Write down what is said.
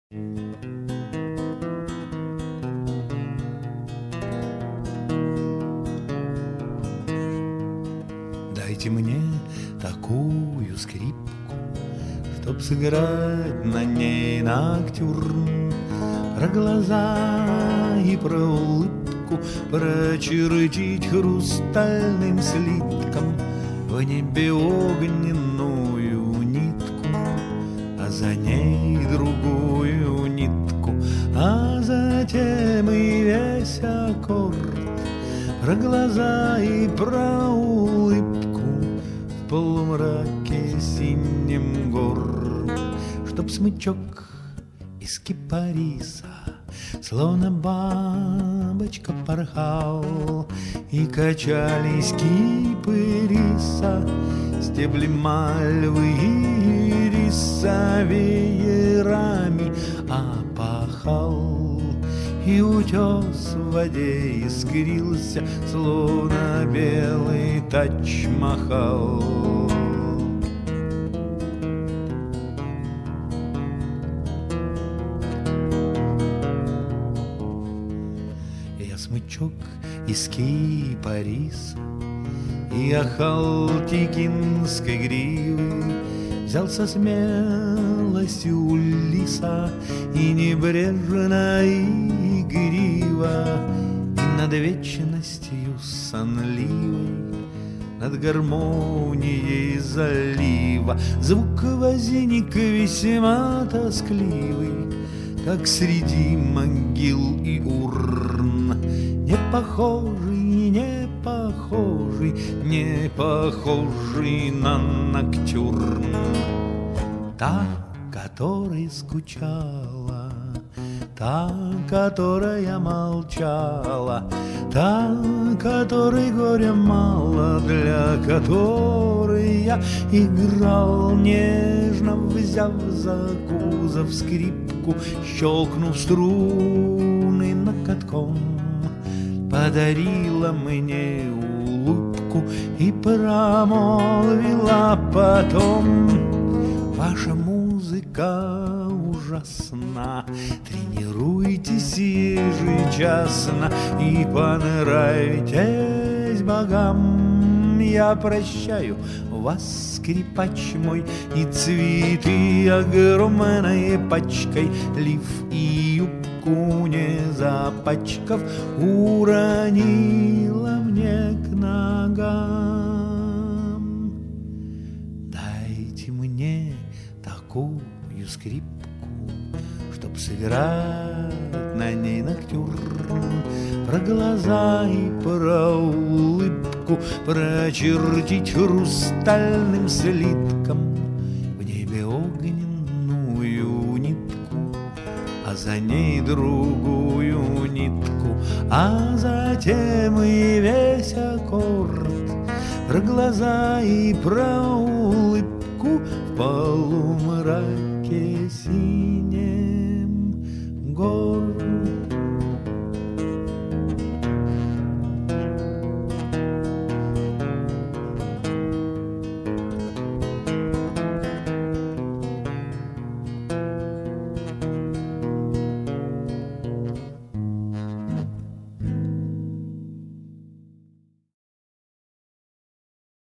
Дайте мне такую скрипку, чтоб сыграть на ней ноктюрн, про глаза и про улыбку прочертить хрустальным слитком в небе огненную нитку, а за ней другую нитку, а затем и весь аккорд, про глаза и про улыбку в полумраке синем гор, чтоб смычок из кипариса словно бабочка порхал, и качались кипы риса, стебли мальвы и риса веерами опахал, и утес в воде искрился, словно белый тадж-махал. Я смычок из кипариса и ахалтикинской гривы взял со смелостью лиса и небрежно и игриво, и над вечностью сонливой, над гармонией залива звук возник весьма тоскливый, как среди могил и урн, не похожий, не похожий, не похожий на ноктюрн. Та, которая скучала, та, которая молчала, та, которой горя мало, для которой я играл, нежно взяв за кузов скрипку, щелкнув струны накатком, подарила мне улыбку и промолвила потом: ваша музыка ужасна, тренируйтесь ежечасно и понравитесь богам. Я прощаю вас, скрипач мой, и цветы огромной пачкой, лиф и юбку не запачкав, уронила мне к ногам. Дайте мне такую скрипку, чтоб сыграть на ней ноктюрн, про глаза и про улыбку прочертить хрустальным слитком в небе огненную нитку, а за ней другую нитку, а затем и весь аккорд, про глаза и про улыбку в полумраке синем гор.